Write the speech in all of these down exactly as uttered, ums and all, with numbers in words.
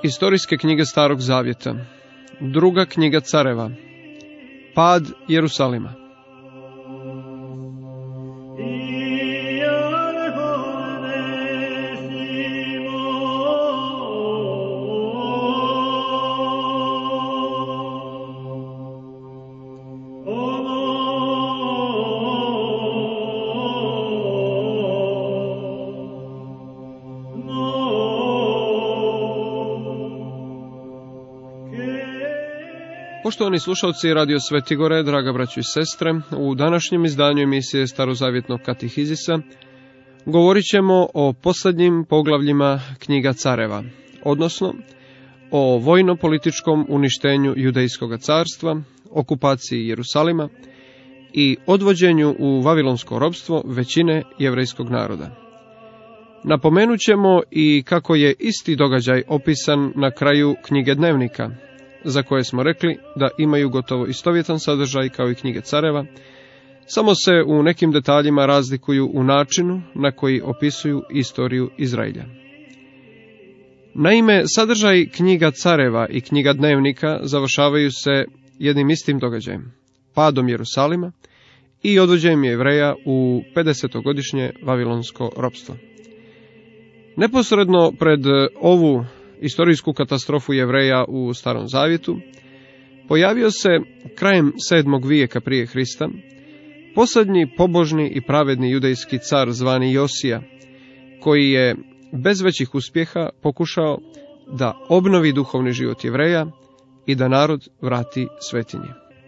Istorijske knjige Starog Zavjeta. Druga knjiga Careva. Pad Jerusalima. Poštovani slušalci Radio Svetigore, draga braćo i sestre, u današnjem izdanju emisije Starozavjetnog katehizisa govorit ćemo o posljednjim poglavljima knjiga Careva, odnosno o vojno-političkom uništenju Judejskog carstva, okupaciji Jerusalima i odvođenju u vavilonsko ropstvo većine jevrejskog naroda. Napomenut ćemo i kako je isti događaj opisan na kraju knjige Dnevnika, za koje smo rekli da imaju gotovo istovjetan sadržaj kao i knjige Careva, samo se u nekim detaljima razlikuju u načinu na koji opisuju istoriju Izraelja. Naime, sadržaj knjiga Careva i knjiga Dnevnika završavaju se jednim istim događajem, padom Jerusalima i odvođenjem Jevreja u pedesetogodišnje vavilonsko ropstvo. Neposredno pred ovu istorijsku katastrofu Jevreja u Starom Zavjetu pojavio se krajem sedmog vijeka prije Hrista posljednji pobožni i pravedni judejski car zvani Josija, koji je bez većih uspjeha pokušao da obnovi duhovni život Jevreja i da narod vrati svetinje.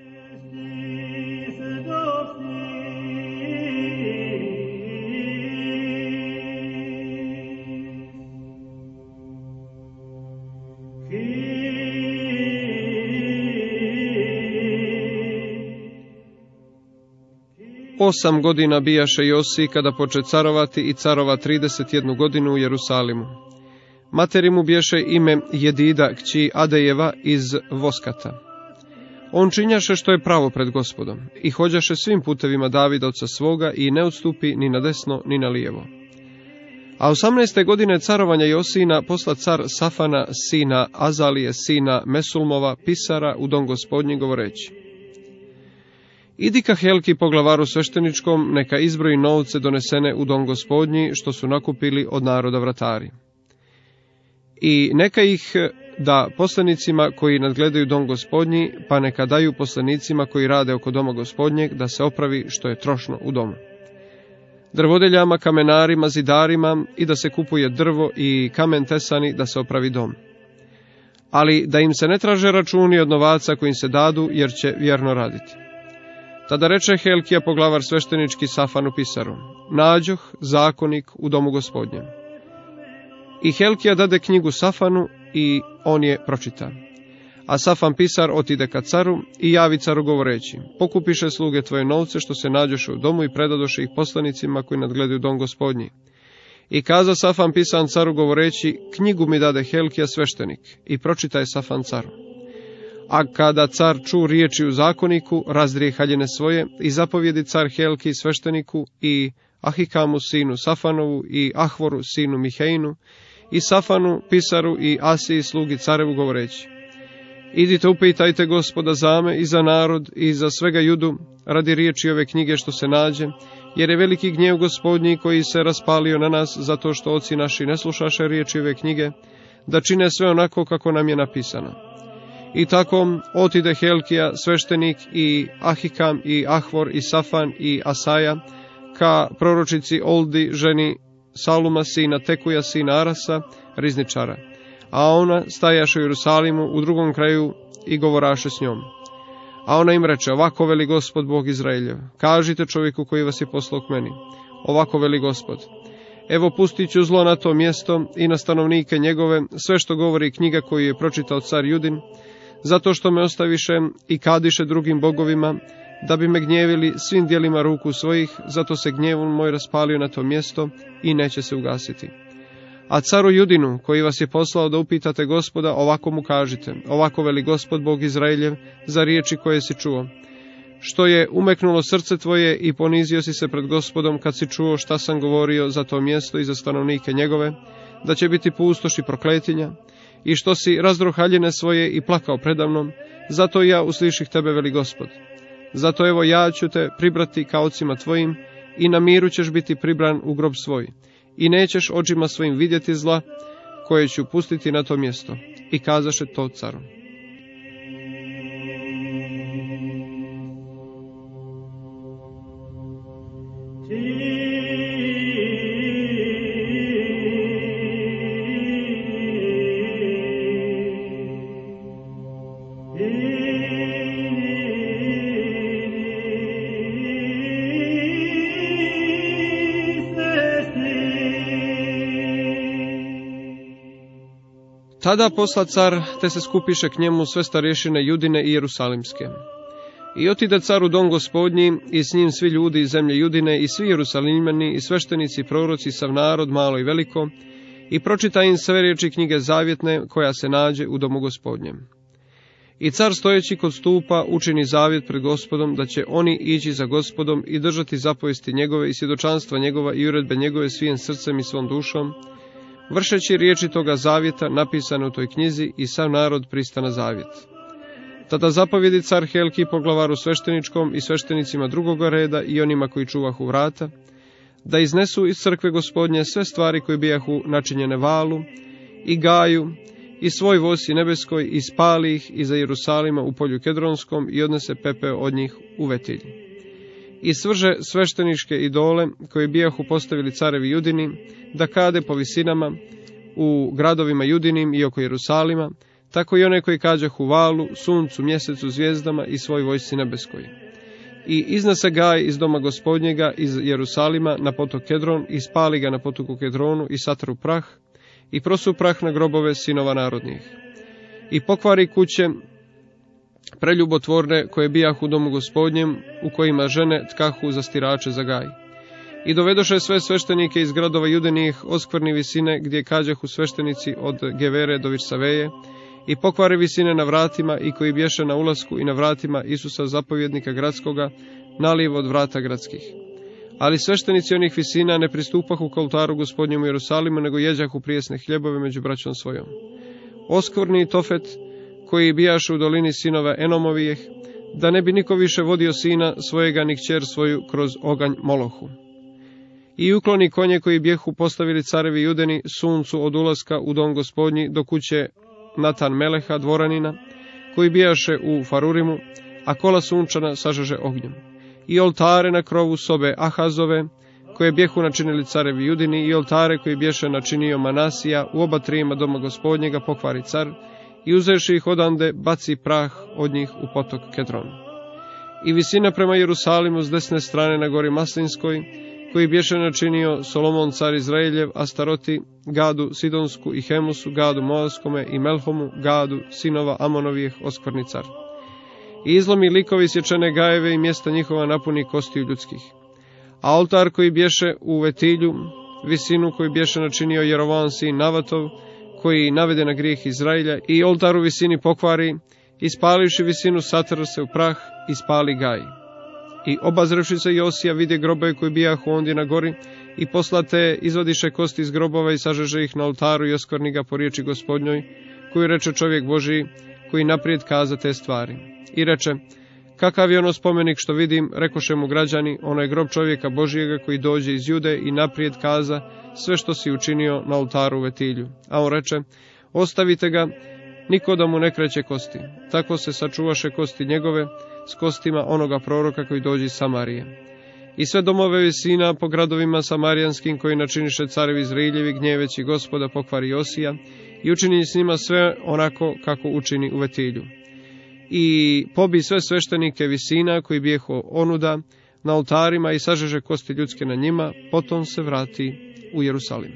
Osam godina bijaše Josiji kada poče carovati i carova trideset jednu godinu u Jerusalimu. Materi mu biješe ime Jedida, kći Adejeva iz Voskata. On činjaše što je pravo pred Gospodom i hođaše svim putevima Davida oca svoga i ne odstupi ni na desno ni na lijevo. A osamnaeste godine carovanja Josijina posla car Safana, sina Azalije, sina Mesulmova, pisara u dom Gospodnji govoreći: Idi ka Helki poglavaru svešteničkom, neka izbroji novce donesene u dom Gospodnji, što su nakupili od naroda vratari. I neka ih da poslanicima koji nadgledaju dom Gospodnji, pa neka daju poslanicima koji rade oko doma Gospodnjeg, da se opravi što je trošno u domu. Drvodeljama, kamenarima, zidarima i da se kupuje drvo i kamen tesani da se opravi dom. Ali da im se ne traže računi od novaca koji im se dadu, jer će vjerno raditi. Tada reče Helkija poglavar sveštenički Safanu pisaru: Nađoh zakonik u domu Gospodnjem. I Helkija dade knjigu Safanu i on je pročita. A Safan pisar otide ka caru i javi caru govoreći: Pokupiše sluge tvoje novce što se nađoše u domu i predadoše ih poslanicima koji nadgledaju dom Gospodnji. I kaza Safan pisan caru govoreći: Knjigu mi dade Helkija sveštenik. I pročita je Safan caru. A kada car ču riječi u zakoniku, razdrije haljine svoje i zapovjedi car Helki svešteniku i Ahikamu sinu Safanovu i Ahvoru sinu Mihejnu i Safanu pisaru i Asiji slugi carevu govoreći: Idite upitajte Gospoda za me i za narod i za svega Judu radi riječi ove knjige što se nađe, jer je veliki gnjev Gospodnji koji se raspalio na nas zato što oci naši ne slušaše riječi ove knjige, da čine sve onako kako nam je napisano. I tako otide Helkija, sveštenik i Ahikam i Ahvor i Safan i Asaja ka proročici Oldi, ženi Saluma sina Tekuja sina Arasa, rizničara. A ona stajaše u Jerusalimu u drugom kraju i govoraše s njom. A ona im reče: Ovako veli Gospod Bog Izraeljev, kažite čovjeku koji vas je poslao k meni. Ovako veli Gospod: Evo pustit ću zlo na to mjesto i na stanovnike njegove, sve što govori knjiga koju je pročitao car Judin, zato što me ostaviše i kadiše drugim bogovima, da bi me gnjevili svim dijelima ruku svojih, zato se gnjevom moj raspalio na to mjesto i neće se ugasiti. A caru Judinu, koji vas je poslao da upitate Gospoda, ovako mu kažite: Ovako veli Gospod Bog Izraeljev za riječi koje si čuo. Što je umeknulo srce tvoje i ponizio si se pred Gospodom kad si čuo šta sam govorio za to mjesto i za stanovnike njegove, da će biti pustoš i prokletinja, i što si razdro haljine svoje i plakao predamnom, zato i ja usliših tebe, veli Gospod. Zato evo ja ću te pribrati ka ocima tvojim i na miru ćeš biti pribran u grob svoj i nećeš očima svojim vidjeti zla koje ću pustiti na to mjesto. I kazaše to caru. Tada posla car, te se skupiše k njemu sve starješine Judine i Jerusalimske. I otide car u dom Gospodnji, i s njim svi ljudi iz zemlje Judine, i svi Jerusalimljani, i sveštenici, i proroci, sav narod, malo i veliko, i pročita im sve riječi knjige zavjetne, koja se nađe u domu Gospodnjem. I car stojeći kod stupa učini zavjet pred Gospodom, da će oni ići za Gospodom i držati zapovesti njegove i svjedočanstva njegova i uredbe njegove svijim srcem i svom dušom, vršeći riječi toga zavjeta napisane u toj knjizi, i sav narod prista na zavjet. Tada zapovjedi car Helki poglavaru svešteničkom i sveštenicima drugoga reda i onima koji čuvahu vrata, da iznesu iz crkve Gospodnje sve stvari koje bijahu načinjene Valu i Gaju i svoj vosi nebeskoj, i spali ih iza Jerusalima u polju Kedronskom i odnese pepeo od njih u Vetilj. I svrže svešteničke idole koje bijahu postavili carevi Judini, da kade po visinama u gradovima Judinim i oko Jerusalima, tako i one koji kađahu Valu, suncu, mjesecu, zvijezdama i svoj vojsci nebeskoj. I iznese Gaj iz doma Gospodnjega iz Jerusalima na potok Kedron i spali ga na potoku Kedronu i satru prah i prosu prah na grobove sinova narodnih. I pokvari kuće preljubotvorne koje bijahu u domu Gospodnjem, u kojima žene tkahu za stirače za Gaj. I dovedoše sve sveštenike iz gradova Judenih oskvrni visine, gdje kađahu sveštenici od Gevere do Virsaveje, i pokvare visine na vratima i koji bješe na ulasku i na vratima Isusa zapovjednika gradskoga, nalijevo od vrata gradskih. Ali sveštenici onih visina ne pristupahu k oltaru Gospodnjem u Jerusalimu, nego jeđahu prijesne hljebove među braćom svojom. Oskvrni i Tofet, koji bijaše u dolini sinova Enomovijeh, da ne bi niko više vodio sina svojega ni kćer svoju kroz oganj Molohu. I ukloni konje koji bijehu postavili carevi Judeni suncu od ulaska u dom Gospodnji do kuće Natan Meleha, dvoranina, koji bijaše u Farurimu, a kola sunčana sažeže ognjem. I oltare na krovu sobe Ahazove, koje bijehu načinili carevi Judini, i oltare koji biješe načinio Manasija u oba trijema doma Gospodnjega pokvari car, i uzevši ih odande baci prah od njih u potok Kedron. I visina prema Jerusalimu s desne strane na gori Maslinskoj, koji bješe načinio Solomon car Izraeljev, Astaroti, Gadu Sidonsku i Hemusu, Gadu Moavskome i Melhomu, Gadu sinova Amonovijeh, oskvrni car. I izlomi likovi sječene gajeve i mjesta njihova napuni kostiju ljudskih. A oltar koji bješe u Vetilju, visinu koji bješe načinio Jerovam sin Navatov, koji navede na grijeh Izraelja, i oltar u visini pokvari, ispalivši visinu satr se u prah, ispali Gaj. I obazrevši se Josija vidje grobove koji bijahu ondje na gori, i poslate izvadiše kosti iz grobova i sažeže ih na oltaru i oskvrni ga po riječi Gospodnjoj, koju reče čovjek Božiji, koji naprijed kaza te stvari. I reče, kakav je ono spomenik što vidim, rekoše mu građani, ono je grob čovjeka Božijega koji dođe iz Jude i naprijed kaza sve što si učinio na oltaru u Vetilju. A on reče, ostavite ga, niko da mu ne kreće kosti. Tako se sačuvaše kosti njegove s kostima onoga proroka koji dođe iz Samarije. I sve domove visina po gradovima samarijanskim koji načiniše carevi Izraeljevi gnjeveći Gospoda pokvari Josija i učini s njima sve onako kako učini u Vetilju. I pobi sve sveštenike visina koji bijeho onuda na oltarima i sažeže kosti ljudske na njima, potom se vrati u Jerusalim.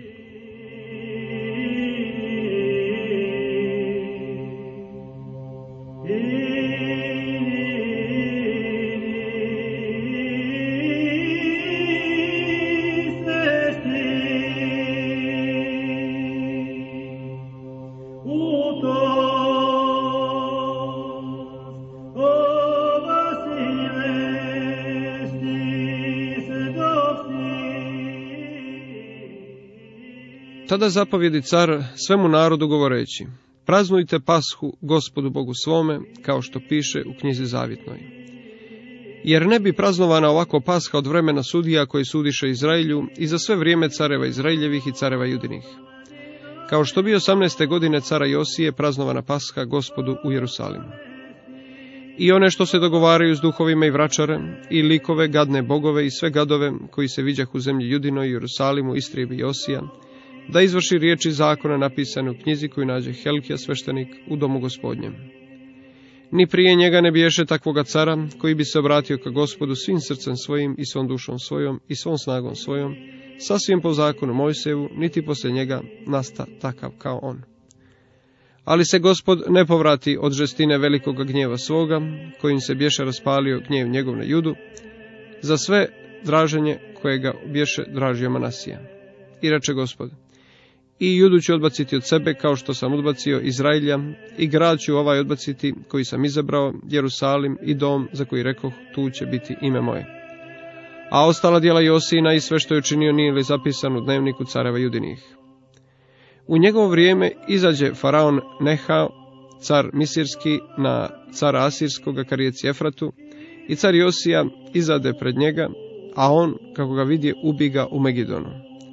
Tada zapovjedi car svemu narodu govoreći, praznujte Pashu Gospodu Bogu svome, kao što piše u knjizi zavjetnoj. Jer ne bi praznovana ovako Pasha od vremena sudija koji sudiše Izraelju i za sve vrijeme careva Izraeljevih i careva Judinih. Kao što bi osamnaeste godine cara Josije praznovana Pasha Gospodu u Jerusalimu. I one što se dogovaraju s duhovima i vračare, i likove, gadne bogove i sve gadove koji se viđah u zemlji Judinoj i Jerusalimu istrijebi Josija, da izvrši riječi zakona napisane u knjizi koju nađe Helkija sveštenik u domu Gospodnjem. Ni prije njega ne biješe takvoga cara koji bi se obratio ka Gospodu svim srcem svojim i svom dušom svojom i svom snagom svojom, sasvim po zakonu Mojsejevu, niti poslije njega nasta takav kao on. Ali se Gospod ne povrati od žestine velikoga gnjeva svoga, kojim se bješe raspalio gnjev njegov na Judu, za sve draženje kojega bješe dražio Manasija. I reče Gospod: I Judu ću odbaciti od sebe, kao što sam odbacio Izraelja, i grad ću ovaj odbaciti, koji sam izabrao, Jerusalim i dom, za koji rekoh, tu će biti ime moje. A ostala djela Josijina i sve što je učinio nije li zapisano u dnevniku careva Judinih. U njegovo vrijeme izađe faraon Nehao, car Misirski, na cara Asirskoga karijeci Efratu, i car Josija izade pred njega, a on, kako ga vidje, ubi ga u Megidonu.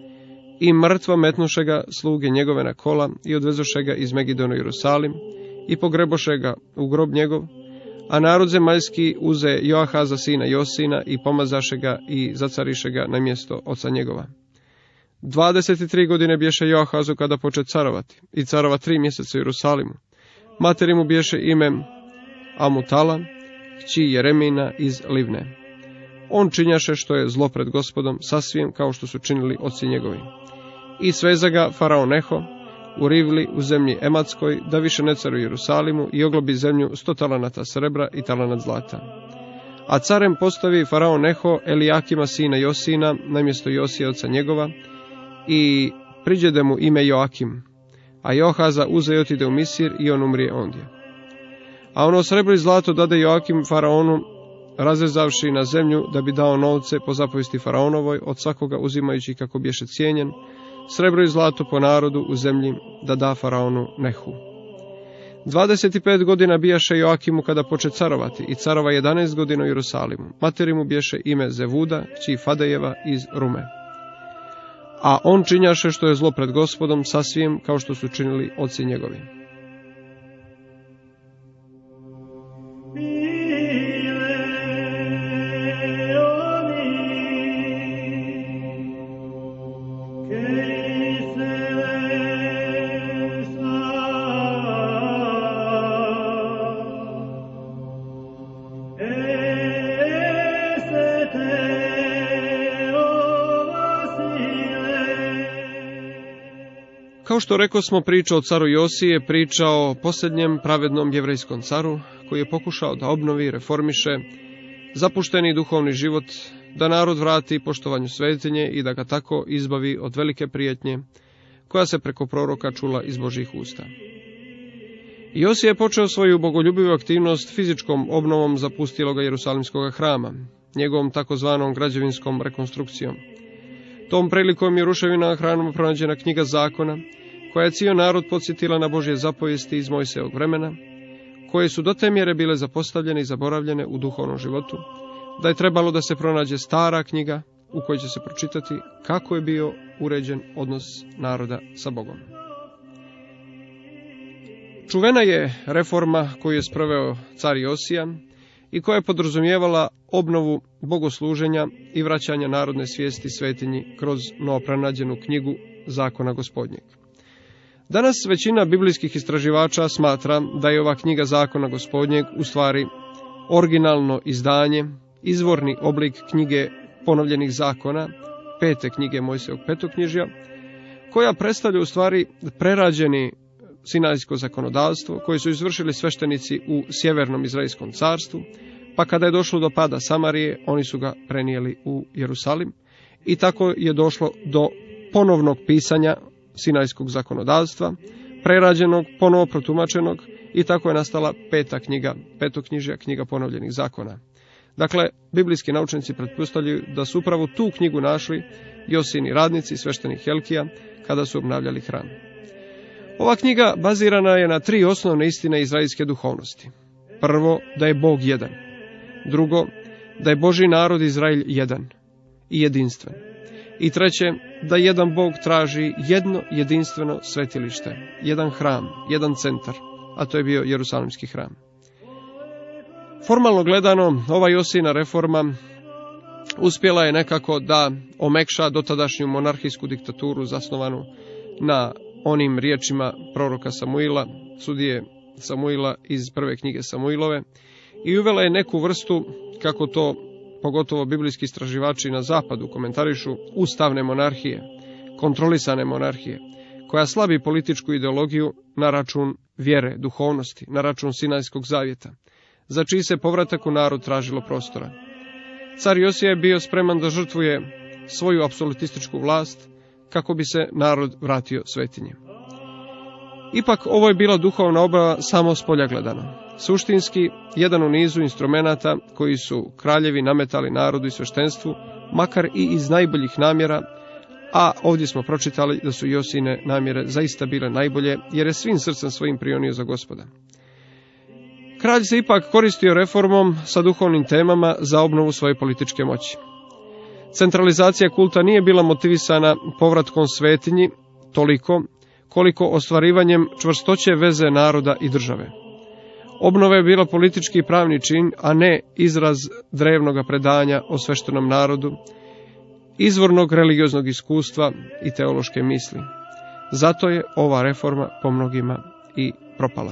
I mrtvo metnuše ga sluge njegove na kola i odvezoše ga iz Megidona u Jerusalim i pogreboše ga u grob njegov, a narod zemaljski uze Joahaza sina Josina i pomazaše ga i zacariše ga na mjesto oca njegova. Dvadeset tri godine bješe Joahazu kada poče carovati, i carova tri mjeseca u Jerusalimu. Materi mu bješe ime Amutala, kći Jeremina iz Livne. On činjaše što je zlo pred Gospodom, sasvim kao što su činili oci njegovi. I sveza ga faraon Neho u Rivli u zemlji Ematskoj, da više ne caruje u Jerusalimu, i oglobi zemlju sto talanata srebra i talanat zlata. A carem postavi faraon Neho Elijakima sina Josina na mjesto Josija oca njegova, i priđede mu ime Joakim, a Joahaza uze i otide u Misir, i on umrije ondje. A ono srebro i zlato dade Joakim faraonu, razrezavši na zemlju, da bi dao novce po zapovesti faraonovoj, od svakoga uzimajući kako bješe cijenjen, srebro i zlato po narodu u zemlji, da da faraonu Nehu. Dvadeset pet godina bijaše Joakimu kada poče carovati, i carova jedanaest godina u Jerusalimu. Materi mu bješe ime Zevuda, kći Fadejeva iz Rume. A on činjaše što je zlo pred Gospodom, sasvim kao što su činili oci njegovi. Kao što rekao smo, priča o caru Josije, priča o posljednjem pravednom jevrejskom caru, koji je pokušao da obnovi, reformiše zapušteni duhovni život, da narod vrati poštovanju svetinje i da ga tako izbavi od velike prijetnje, koja se preko proroka čula iz Božjih usta. Josija je počeo svoju bogoljubivu aktivnost fizičkom obnovom zapustiloga Jerusalimskog hrama, njegovom takozvanom građevinskom rekonstrukcijom. Tom prilikom je u ruševinama hrama pronađena knjiga zakona, koja je cijel narod podsjetila na Božje zapovijesti iz Mojsejevog vremena, koje su do te mjere bile zapostavljene i zaboravljene u duhovnom životu, da je trebalo da se pronađe stara knjiga u kojoj će se pročitati kako je bio uređen odnos naroda sa Bogom. Čuvena je reforma koju je sproveo car Josija i koja je podrazumijevala obnovu bogosluženja i vraćanja narodne svijesti svetinji kroz novopronađenu knjigu zakona Gospodnjeg. Danas većina biblijskih istraživača smatra da je ova knjiga zakona Gospodnjeg u stvari originalno izdanje, izvorni oblik knjige ponovljenih zakona, pete knjige Mojsijevog petoknjižja, koja predstavlja u stvari prerađeni sinajsko zakonodavstvo koje su izvršili sveštenici u sjevernom Izraelskom carstvu, pa kada je došlo do pada Samarije, oni su ga prenijeli u Jerusalim i tako je došlo do ponovnog pisanja sinajskog zakonodavstva, prerađenog, ponovo protumačenog, i tako je nastala peta knjiga, petoknjižja, knjiga ponovljenih zakona. Dakle, biblijski naučnici pretpostavljaju da su upravo tu knjigu našli Josini radnici, sveštenik Helkija, kada su obnavljali hram. Ova knjiga bazirana je na tri osnovne istine izraelske duhovnosti. Prvo, da je Bog jedan. Drugo, da je Božji narod Izrael jedan i jedinstven. I treće, da jedan Bog traži jedno jedinstveno svetilište, jedan hram, jedan centar, a to je bio Jerusalimski hram. Formalno gledano, ova Josijina reforma uspjela je nekako da omekša dotadašnju monarhijsku diktaturu zasnovanu na onim riječima proroka Samuila, sudije Samuila iz prve knjige Samuilove, i uvela je neku vrstu, kako to pogotovo biblijski istraživači na zapadu komentarišu, ustavne monarhije, kontrolisane monarhije, koja slabi političku ideologiju na račun vjere, duhovnosti, na račun Sinajskog zavjeta, za čiji se povratak u narod tražilo prostora. Car Josija je bio spreman da žrtvuje svoju apsolutističku vlast kako bi se narod vratio svetinji. Ipak ovo je bila duhovna obava samo s polja gledano. Suštinski, jedan u nizu instrumenata koji su kraljevi nametali narodu i sveštenstvu, makar i iz najboljih namjera, a ovdje smo pročitali da su Josijine namjere zaista bile najbolje, jer je svim srcem svojim prionio za Gospoda. Kralj se ipak koristio reformom sa duhovnim temama za obnovu svoje političke moći. Centralizacija kulta nije bila motivisana povratkom svetinji toliko koliko ostvarivanjem čvrstoće veze naroda i države. Obnova je bila politički i pravni čin, a ne izraz drevnog predanja o sveštenom narodu, izvornog religioznog iskustva i teološke misli. Zato je ova reforma po mnogima i propala.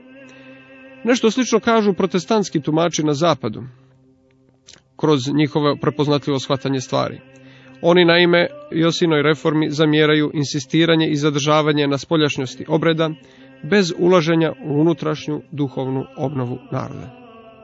Nešto slično kažu protestantski tumači na zapadu, kroz njihovo prepoznatljivo shvatanje stvari. Oni naime Josijinoj reformi zamjeraju insistiranje i zadržavanje na spoljašnjosti obreda, bez ulaženja u unutrašnju duhovnu obnovu naroda.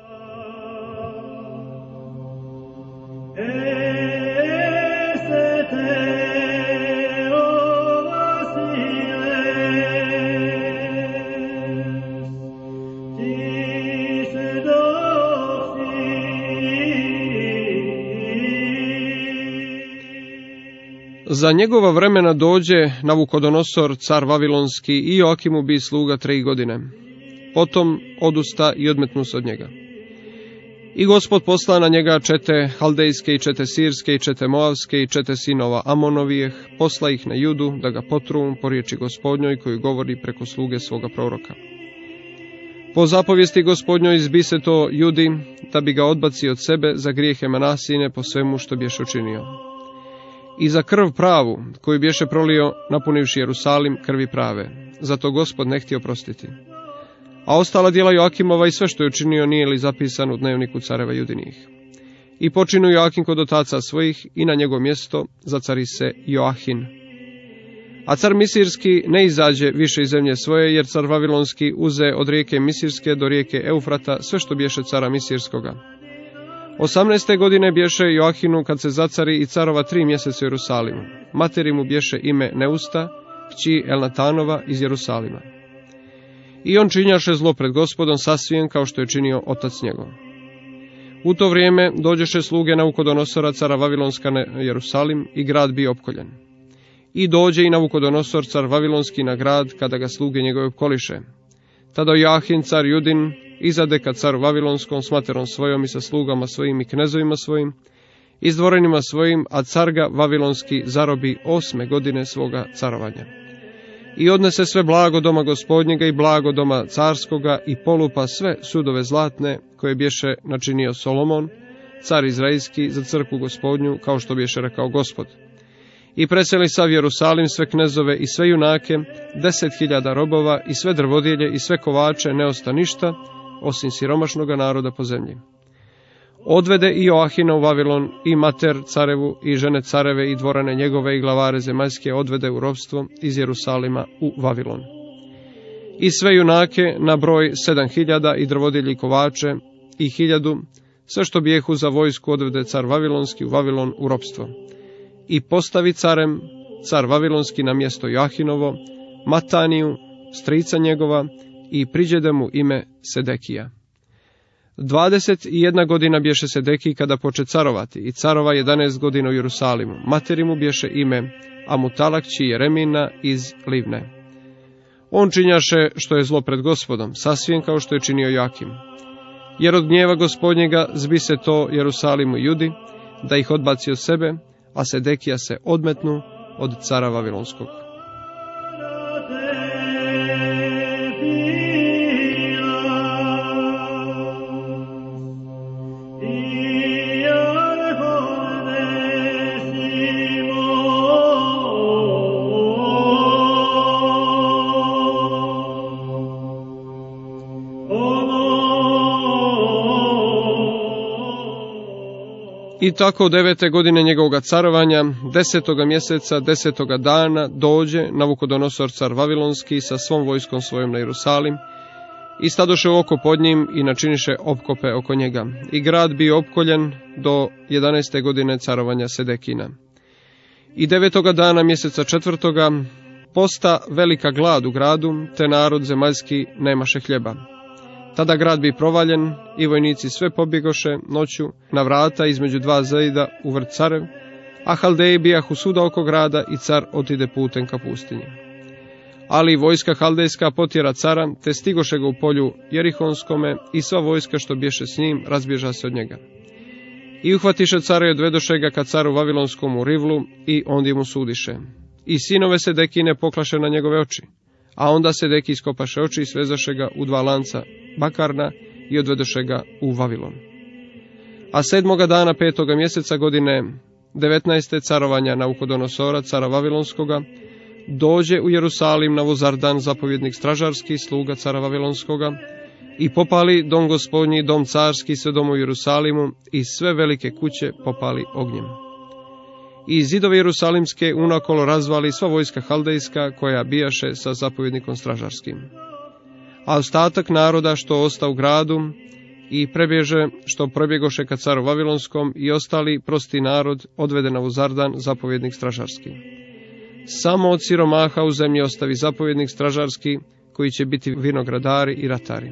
Za njegova vremena dođe Navukodonosor, car Vavilonski, i Joakimu bi sluga tri godine. Potom odusta i odmetnu se od njega. I Gospod posla na njega čete haldejske i čete sirske i čete moavske i čete sinova Amonovijeh, posla ih na Judu da ga potru po riječi Gospodnjoj koju govori preko sluge svoga proroka. Po zapovijesti Gospodnjoj izbi se to Judi, da bi ga odbaci od sebe za grijehe Manasijine po svemu što bješe učinio. I za krv pravu, koju bješe prolio, napunivši Jerusalim krvi prave. Zato Gospod ne htio prostiti. A ostala djela Joakimova i sve što je učinio nije li zapisano u dnevniku careva Judinih. I počinu Joakim kod otaca svojih i na njegovo mjesto zacari se Joahin. A car Misirski ne izađe više iz zemlje svoje, jer car Vavilonski uze od rijeke Misirske do rijeke Eufrata sve što bješe cara Misirskoga. Osamnaeste godine bješe Joahinu kad se zacari i carova tri mjeseca u Jerusalimu. Materi mu bješe ime Neusta, kći Elnatanova iz Jerusalima. I on činjaše zlo pred Gospodom sasvijen kao što je činio otac njegov. U to vrijeme dođeše sluge Navukodonosora cara Vavilonska na Jerusalim i grad bio opkoljen. I dođe i Navukodonosor car Vavilonski na grad kada ga sluge njegove opkoliše. Tada Joahin car Judin izade ka caru Vavilonskom s materom svojom i sa slugama svojim i knezovima svojim i s dvorenima svojim, a car ga Vavilonski zarobi osme godine svoga carovanja. I odnese sve blago doma Gospodnjega i blago doma carskoga i polupa sve sudove zlatne koje bješe načinio Solomon, car Izraelski, za crkvu Gospodnju, kao što bješe rekao Gospod. I preseli sav Jerusalim sve knezove i sve junake, deset hiljada robova i sve drvodjelje i sve kovače, ne osta ništa, osim siromašnoga naroda po zemlji. Odvede i Joahina u Vavilon, i mater carevu, i žene careve, i dvorane njegove, i glavare zemaljske odvede u ropstvo iz Jerusalima u Vavilon. I sve junake na broj sedam hiljada, i drvodjelji kovače, i hiljadu, sve što bijehu za vojsku odvede car Vavilonski u Vavilon u ropstvo. I postavi carem car Vavilonski na mjesto Joahinovo, Mataniju, strica njegova, i priđede mu ime Sedekija. Dvadeset i jedna godina bješe Sedekij kada poče carovati, i carova jedanaest godina u Jerusalimu. Materi mu bješe ime Amutala kći Jeremina iz Livne. On činjaše što je zlo pred Gospodom, sasvim kao što je činio Joakim. Jer od gnjeva Gospodnjega zbi se to Jerusalimu i Judi, da ih odbaci od sebe, a Sedekija se odmetnu od cara Vavilonskog. I tako devete godine njegovog carovanja, desetoga mjeseca, desetoga dana, dođe Navukodonosor car Vavilonski sa svom vojskom svojom na Jerusalim, i stadoše u oko pod njim i načiniše opkope oko njega. I grad bio opkoljen do jedanaeste godine carovanja Sedekina. I devetoga dana mjeseca četvrtoga posta velika glad u gradu, te narod zemaljski nemaše hljeba. Tada grad bi provaljen i vojnici sve pobjegoše noću na vrata između dva zida u vrt carev, a Haldeji bijahu svuda oko grada i car otide putem ka pustinji. Ali vojska haldejska potjera cara, te stigoše ga u polju Jerihonskome i sva vojska što bješe s njim razbježa se od njega. I uhvatiše cara i odvedoše ga ka caru Vavilonskom u Rivlu i ondje mu sudiše. I sinove Sedekine poklaše na njegove oči. A onda Sedeki iskopaše oči i svezaše ga u dva lanca bakarna i odvedoše ga u Vavilon. A sedmoga dana petoga mjeseca godine devetnaeste carovanja Navukodonosora, cara Vavilonskoga, dođe u Jerusalim Navuzardan, zapovjednik stražarski, sluga cara Vavilonskoga, i popali dom gospodnji, dom carski, sve dom u Jerusalimu i sve velike kuće popali ognjem. I zidove Jerusalimske unakolo razvali sva vojska haldejska koja bijaše sa zapovjednikom stražarskim. A ostatak naroda što osta u gradu i prebježe što prebjegoše ka caru Vavilonskom i ostali prosti narod odvede na Uzardan zapovjednik stražarski. Samo od siromaha u zemlji ostavi zapovjednik stražarski koji će biti vinogradari i ratari.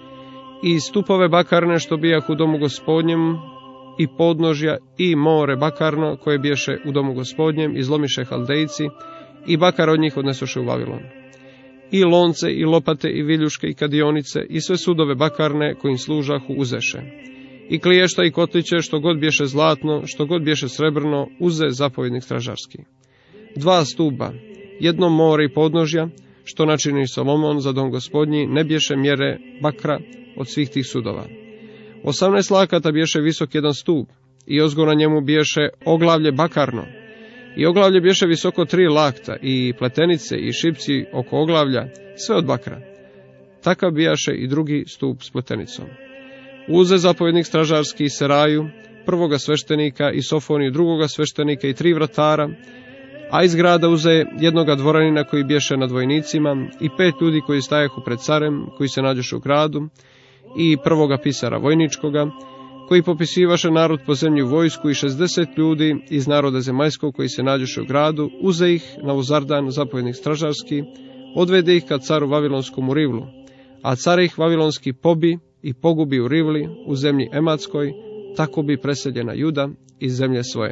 I stupove bakarne što bijahu u domu gospodnjem i podnožja i more bakarno koje biješe u domu gospodnjem izlomiše Haldejci i bakar od njih odnesoše u Vavilon. I lonce i lopate i viljuške i kadionice i sve sudove bakarne kojim služahu uzeše. I kliješta i kotliće što god biješe zlatno, što god biješe srebrno, uze zapovjednik stražarski. Dva stuba, jedno more i podnožja, što načini Solomon za dom gospodnji, ne biješe mjere bakra od svih tih sudova. Osamnaest lakata biješe visok jedan stup, i ozgo na njemu biješe oglavlje bakarno. I oglavlje biješe visoko tri lakta, i pletenice i šipci oko oglavlja, sve od bakra. Takav bijaše i drugi stup s pletenicom. Uze zapovjednik stražarski i Seraju, prvoga sveštenika, i Sofoniju drugoga sveštenika i tri vratara, a iz grada uze jednoga dvoranina koji biješe nad vojnicima, i pet ljudi koji stajahu pred carem, koji se nađoše u gradu, i prvoga pisara vojničkoga, koji popisivaše narod po zemlji u vojsku, i šezdeset ljudi iz naroda zemaljskog koji se nađoše u gradu, uze ih na Uzardan zapovjednik stražarski, odvede ih ka caru Vavilonskom u Rivlu, a car ih Vavilonski pobi i pogubi u Rivli, u zemlji Ematskoj, tako bi preseljena Juda iz zemlje svoje.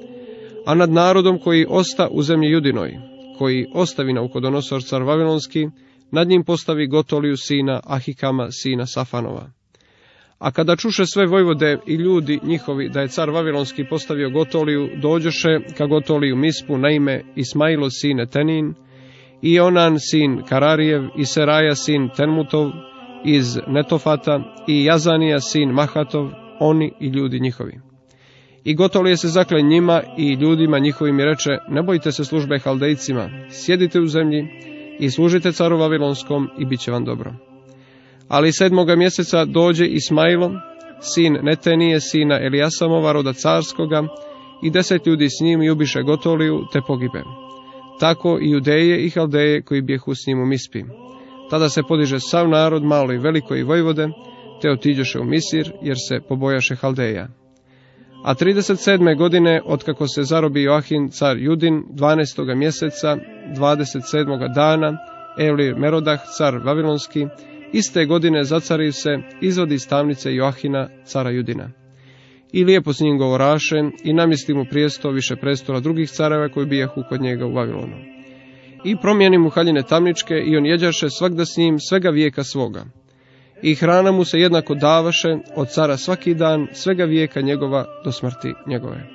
A nad narodom koji osta u zemlji Judinoj, koji ostavi Navukodonosor car Vavilonski, nad njim postavi Gotoliju sina Ahikama sina Safanova. A kada čuše sve vojvode i ljudi njihovi da je car Vavilonski postavio Gotoliju, dođoše ka Gotoliju Mispu na ime Ismailo sin Etenin, i Onan sin Kararijev, i Seraja sin Tenmutov iz Netofata, i Jazanija sin Mahatov, oni i ljudi njihovi. I Gotolije se zakle njima i ljudima njihovim i reče: ne bojte se službe Haldejcima, sjedite u zemlji i služite caru Vavilonskom i bit će vam dobro. Ali sedmoga mjeseca dođe Ismailo, sin Netenije, sina Elijasamova, roda carskoga, i deset ljudi s njim i ubiše Gotoliju, te pogibe. Tako i Judeje i Haldeje koji bijehu s njim u Mispi. Tada se podiže sav narod, malo i veliko i vojvode, te otiđoše u Misir, jer se pobojaše Haldeja. A trideset sedme godine, otkako se zarobi Joahin car Judin, dvanaestoga mjeseca, dvadeset sedmoga dana, Evlir Merodah car Vavilonski, iste godine zacariv se, izvodi iz tamnice Joahina cara Judina. I lijepo s njim govoraše i namjesti mu prijesto više prestola drugih careva koji bijahu kod njega u Vavilonu. I promijeni mu haljine tamničke, i on jeđaše svagda s njim svega vijeka svoga. I hrana mu se jednako davaše od cara svaki dan, svega vijeka njegova do smrti njegove.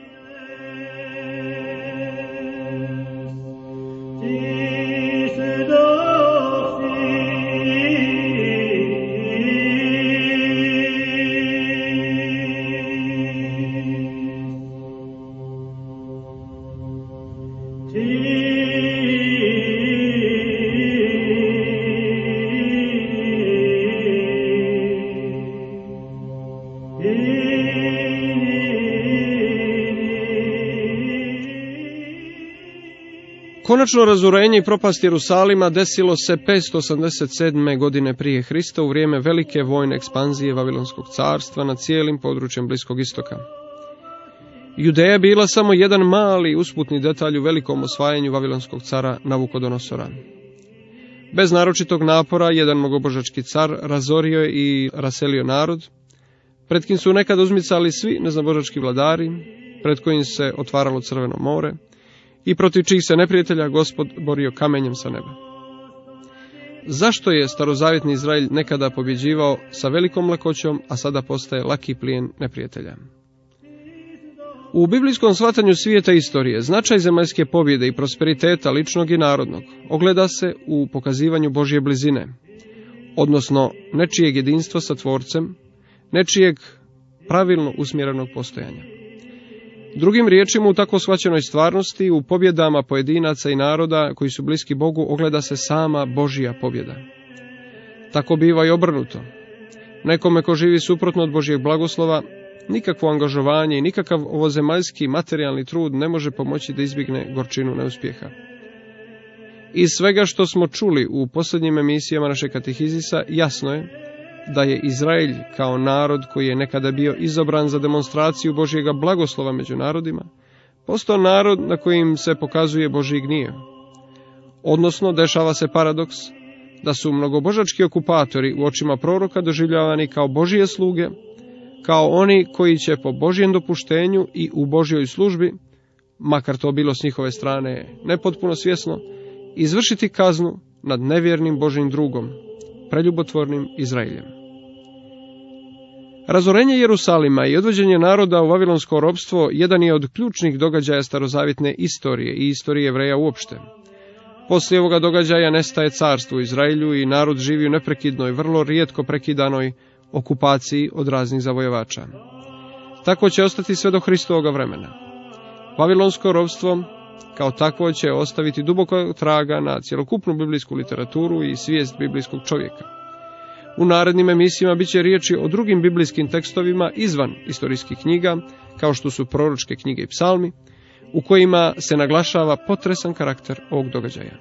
Konačno razorenje i propast Jerusalima desilo se petsto osamdeset sedme. godine prije Hrista u vrijeme velike vojne ekspanzije Vavilonskog carstva na cijelim područjem Bliskog istoka. Judeja bila samo jedan mali usputni detalj u velikom osvajanju Vavilonskog cara Navukodonosora. Bez naročitog napora jedan mnogobožački car razorio je i raselio narod, pred kim su nekad uzmicali svi neznabožački vladari, pred kojim se otvaralo Crveno more, i protiv čijih se neprijatelja Gospod borio kamenjem sa neba. Zašto je starozavjetni Izrael nekada pobjeđivao sa velikom lakoćom, a sada postaje laki plijen neprijatelja? U biblijskom shvatanju svijeta istorije, značaj zemaljske pobjede i prosperiteta ličnog i narodnog ogleda se u pokazivanju Božje blizine, odnosno nečijeg jedinstva sa Tvorcem, nečijeg pravilno usmjerenog postojanja. Drugim riječima, u tako shvaćenoj stvarnosti, u pobjedama pojedinaca i naroda koji su bliski Bogu, ogleda se sama Božja pobjeda. Tako biva i obrnuto. Nekome ko živi suprotno od Božjeg blagoslova, nikakvo angažovanje i nikakav ovozemaljski materijalni trud ne može pomoći da izbjegne gorčinu neuspjeha. Iz svega što smo čuli u posljednjim emisijama našeg katehizisa, jasno je da je Izrael kao narod koji je nekada bio izabran za demonstraciju Božjega blagoslova među narodima, postao narod na kojim se pokazuje Božji gnjev. Odnosno, dešava se paradoks da su mnogobožački okupatori u očima proroka doživljavani kao Božje sluge, kao oni koji će po Božjem dopuštenju i u Božjoj službi, makar to bilo s njihove strane nepotpuno svjesno, izvršiti kaznu nad nevjernim Božjim drugom, preljubotvornim Izraeljem. Razorenje Jerusalima i odvođenje naroda u vavilonsko ropstvo jedan je od ključnih događaja starozavjetne istorije i istorije Jevreja uopšte. Poslije ovoga događaja nestaje carstvo u Izraelju i narod živi u neprekidnoj, vrlo rijetko prekidanoj okupaciji od raznih zavojevača. Tako će ostati sve do Hristovoga vremena. Vavilonsko ropstvo kao takvo će ostaviti duboko traga na cjelokupnu biblijsku literaturu i svijest biblijskog čovjeka. U narednim emisijama bit će riječi o drugim biblijskim tekstovima izvan istorijskih knjiga, kao što su proročke knjige i psalmi, u kojima se naglašava potresan karakter ovog događaja.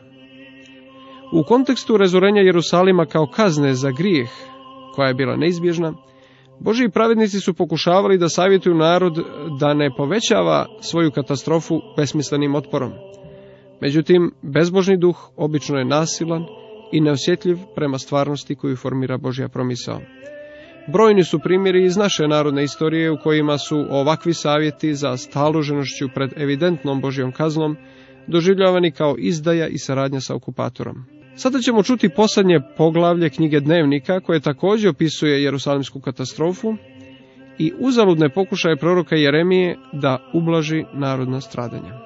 U kontekstu razorenja Jerusalima kao kazne za grijeh, koja je bila neizbježna, Božji pravednici su pokušavali da savjetuju narod da ne povećava svoju katastrofu besmislenim otporom. Međutim, bezbožni duh obično je nasilan i neosjetljiv prema stvarnosti koju formira Božja promisao. Brojni su primjeri iz naše narodne istorije u kojima su ovakvi savjeti za staloženošću pred evidentnom Božjom kaznom doživljavani kao izdaja i saradnja sa okupatorom. Sada ćemo čuti posljednje poglavlje knjige Dnevnika, koje također opisuje jerusalimsku katastrofu i uzaludne pokušaje proroka Jeremije da ublaži narodna stradanja.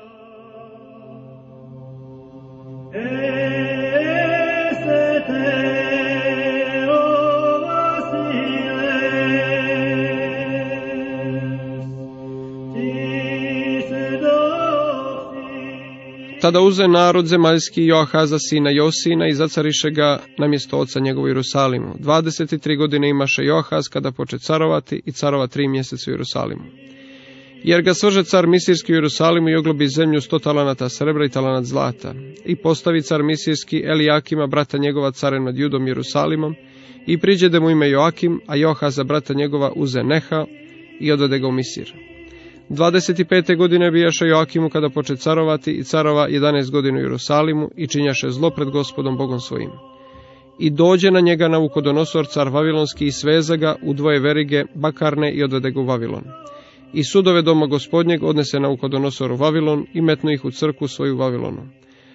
Tada uze narod zemaljski Joahaza sina Josina i zacariše ga na mjesto oca njegovu Jerusalimu. dvadeset tri godine imaše Joahaz kada poče carovati i carova tri mjeseca u Jerusalimu. Jer ga svrže car misirski u Jerusalimu i oglobi zemlju sto talanata srebra i talanat zlata. I postavi car misirski Elijakima, brata njegova, carem nad Judom Jerusalimom, i priđe da mu ime Joakim, a Joahaza, brata njegova, uze Neha i odvede ga u Misir. dvadeset pete godine bijaše Joakimu kada poče carovati i carova jedanaest godina u Jerusalimu i činjaše zlo pred Gospodom Bogom svojim. I dođe na njega Navukodonosor, car Vavilonski, i sveza ga u dvoje verige bakarne i odvede ga u Vavilon. I sudove doma Gospodnjeg odnese Navukodonosor u Vavilon i metnu ih u crkvu svoju u Vavilonu.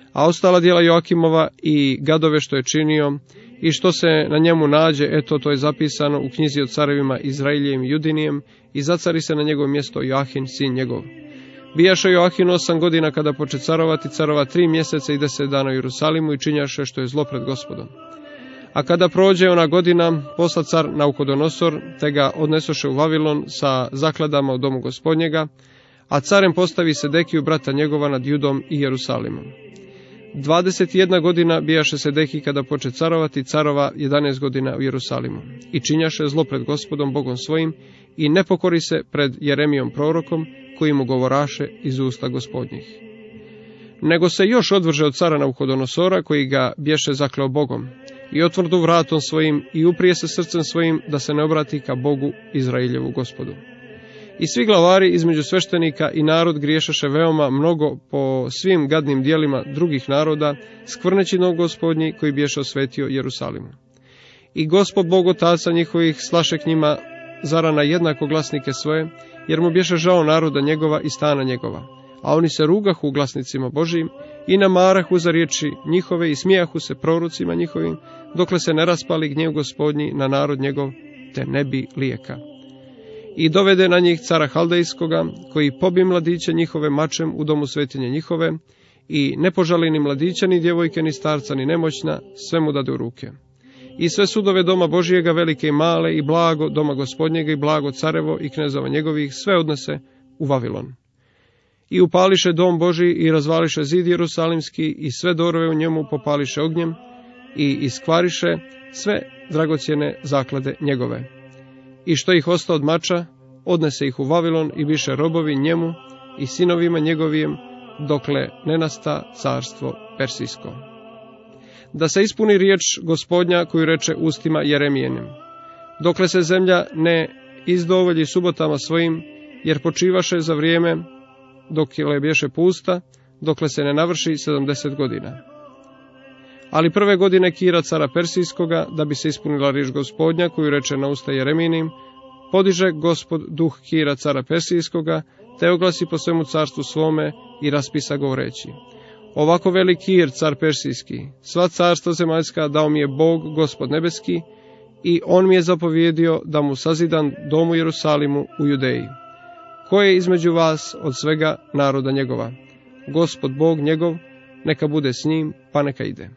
A ostala djela Joakimova i gadove što je činio i što se na njemu nađe, eto to je zapisano u knjizi o carevima Izraeljem i Judinijem i zacari se na njegovo mjesto Joahin, sin njegov. Bijaše Joahin osam godina kada poče carovati, carova tri mjeseca i deset dana u Jerusalimu i činjaše što je zlo pred Gospodom. A kada prođe ona godina, posla car Naukodonosor, te ga odnesoše u Vavilon sa zakladama u domu Gospodnjega, a carem postavi Sedekiju brata njegova nad Judom i Jerusalimom. Dvadeset jedna godina bijaše Sedeki kada poče carovati, carova jedanaest godina u Jerusalimu. I činjaše zlo pred Gospodom Bogom svojim i ne pokori se pred Jeremijom prorokom, koji mu govoraše iz usta Gospodnjih. Nego se još odvrže od cara Naukodonosora, koji ga bješe zakleo Bogom, i otvrdu vratom svojim i uprije se srcem svojim da se ne obrati ka Bogu Izraeljevu Gospodu. I svi glavari između sveštenika i narod griješaše veoma mnogo po svim gadnim dijelima drugih naroda, skvrneći nog Gospodnji koji bješe osvetio Jerusalimu. I Gospod Bog otaca njihovih slaše k njima zarana jednako glasnike svoje, jer mu bješe žao naroda njegova i stana njegova. A oni se rugahu glasnicima Božijim i namarahu za riječi njihove i smijahu se prorocima njihovim, dokle se ne raspali gnjev Gospodnji na narod njegov, te ne bi lijeka. I dovede na njih cara Haldejskoga, koji pobi mladiće njihove mačem u domu svetinje njihove, i ne požali ni mladića, ni djevojke, ni starca, ni nemoćna, sve mu dade u ruke. I sve sudove doma Božijega, velike i male, i blago doma Gospodnjega, i blago carevo i knezova njegovih, sve odnese u Vavilon. I upališe dom Božiji i razvališe zid Jerusalimski i sve dorove u njemu popališe ognjem i iskvariše sve dragocjene zaklade njegove. I što ih osta od mača, odnese ih u Vavilon i biše robovi njemu i sinovima njegovim, dokle ne nasta carstvo persijsko. Da se ispuni riječ Gospodnja koju reče ustima Jeremijenim. Dokle se zemlja ne izdovolji subotama svojim, jer počivaše za vrijeme dok je bješe pusta, dokle se ne navrši sedamdeset godina. Ali prve godine Kira cara Persijskoga, da bi se ispunila riječ Gospodnja koju reče na usta Jeremijinim, podiže Gospod duh Kira cara Persijskoga, te oglasi po svemu carstvu svome i raspisa govoreći: Ovako veli Kir car Persijski, sva carstva zemaljska dao mi je Bog Gospod nebeski, i on mi je zapovjedio da mu sazidam dom u Jerusalimu u Judeji. Ko je između vas od svega naroda njegova? Gospod Bog njegov, neka bude s njim, pa neka ide.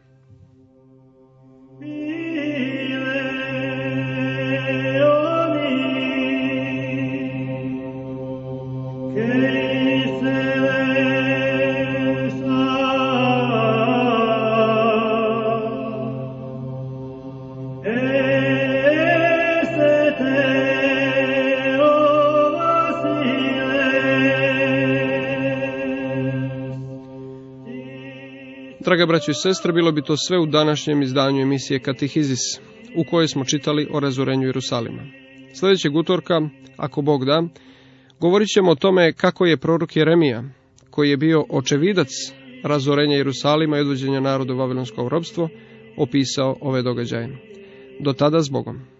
Draga braćo i sestre, bilo bi to sve u današnjem izdanju emisije Katehizis, u kojoj smo čitali o razorenju Jerusalima. Sljedećeg utorka, ako Bog da, govorit ćemo o tome kako je prorok Jeremija, koji je bio očevidac razorenja Jerusalima i odvođenja naroda u vavilonsko ropstvo, opisao ove događaje. Do tada s Bogom.